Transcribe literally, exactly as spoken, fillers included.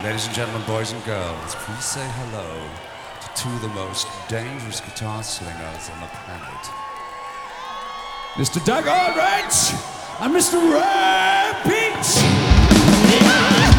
Ladies and gentlemen, boys and girls, please say hello to two of the most dangerous guitar slingers on the planet. Mister Doug Aldrich and Mister Ray Peach!